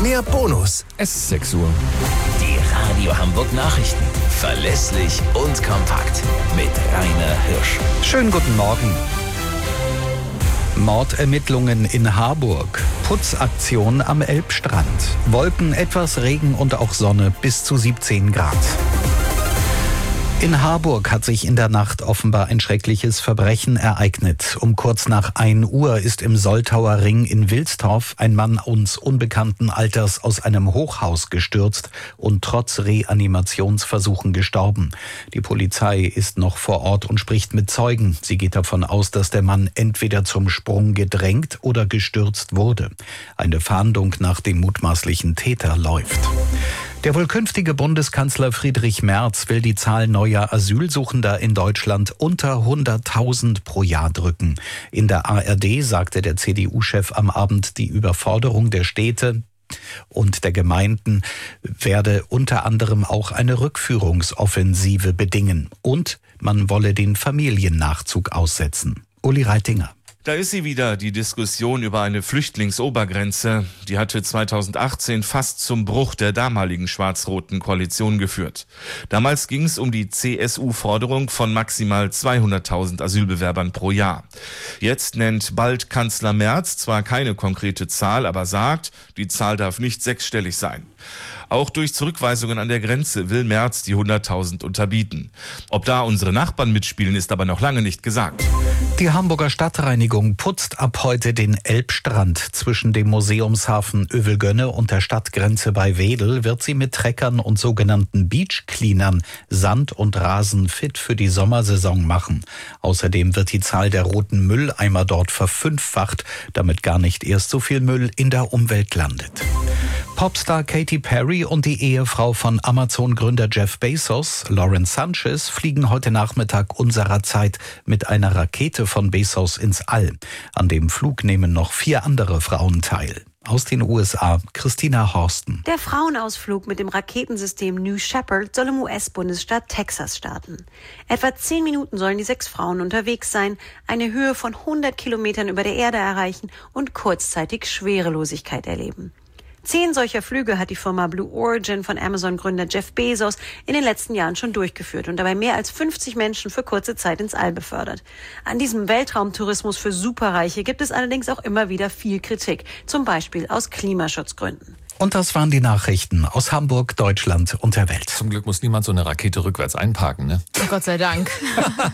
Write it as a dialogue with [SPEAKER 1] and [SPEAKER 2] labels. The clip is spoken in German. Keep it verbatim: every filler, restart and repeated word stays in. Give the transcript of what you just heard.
[SPEAKER 1] mehr Bonus.
[SPEAKER 2] Es ist sechs Uhr.
[SPEAKER 3] Die Radio Hamburg Nachrichten. Verlässlich und kompakt. Mit Rainer Hirsch.
[SPEAKER 4] Schönen guten Morgen. Mordermittlungen in Harburg. Putzaktion am Elbstrand. Wolken, etwas Regen und auch Sonne bis zu siebzehn Grad. In Harburg hat sich in der Nacht offenbar ein schreckliches Verbrechen ereignet. Um kurz nach ein Uhr ist im Soltauer Ring in Wilstorf ein Mann uns unbekannten Alters aus einem Hochhaus gestürzt und trotz Reanimationsversuchen gestorben. Die Polizei ist noch vor Ort und spricht mit Zeugen. Sie geht davon aus, dass der Mann entweder zum Sprung gedrängt oder gestürzt wurde. Eine Fahndung nach dem mutmaßlichen Täter läuft. Der wohl künftige Bundeskanzler Friedrich Merz will die Zahl neuer Asylsuchender in Deutschland unter hunderttausend pro Jahr drücken. In der A R D sagte der C D U-Chef am Abend, die Überforderung der Städte und der Gemeinden werde unter anderem auch eine Rückführungsoffensive bedingen. Und man wolle den Familiennachzug aussetzen. Uli Reitinger.
[SPEAKER 5] Da ist sie wieder, die Diskussion über eine Flüchtlingsobergrenze. Die hatte zweitausendachtzehn fast zum Bruch der damaligen schwarz-roten Koalition geführt. Damals ging es um die C S U-Forderung von maximal zweihunderttausend Asylbewerbern pro Jahr. Jetzt nennt bald Kanzler Merz zwar keine konkrete Zahl, aber sagt, die Zahl darf nicht sechsstellig sein. Auch durch Zurückweisungen an der Grenze will Merz die hunderttausend unterbieten. Ob da unsere Nachbarn mitspielen, ist aber noch lange nicht gesagt.
[SPEAKER 4] Die Hamburger Stadtreinigung putzt ab heute den Elbstrand. Zwischen dem Museumshafen Övelgönne und der Stadtgrenze bei Wedel wird sie mit Treckern und sogenannten Beachcleanern Sand und Rasen fit für die Sommersaison machen. Außerdem wird die Zahl der roten Mülleimer dort verfünffacht, damit gar nicht erst so viel Müll in der Umwelt landet. Popstar Katy Perry und die Ehefrau von Amazon-Gründer Jeff Bezos, Lauren Sanchez, fliegen heute Nachmittag unserer Zeit mit einer Rakete von Bezos ins All. An dem Flug nehmen noch vier andere Frauen teil. Aus den U S A, Christina Horsten.
[SPEAKER 6] Der Frauenausflug mit dem Raketensystem New Shepard soll im U S-Bundesstaat Texas starten. Etwa zehn Minuten sollen die sechs Frauen unterwegs sein, eine Höhe von hundert Kilometern über der Erde erreichen und kurzzeitig Schwerelosigkeit erleben. Zehn solcher Flüge hat die Firma Blue Origin von Amazon-Gründer Jeff Bezos in den letzten Jahren schon durchgeführt und dabei mehr als fünfzig Menschen für kurze Zeit ins All befördert. An diesem Weltraumtourismus für Superreiche gibt es allerdings auch immer wieder viel Kritik, zum Beispiel aus Klimaschutzgründen.
[SPEAKER 4] Und das waren die Nachrichten aus Hamburg, Deutschland und der Welt.
[SPEAKER 2] Zum Glück muss niemand so eine Rakete rückwärts einparken, ne?
[SPEAKER 7] Oh Gott sei Dank.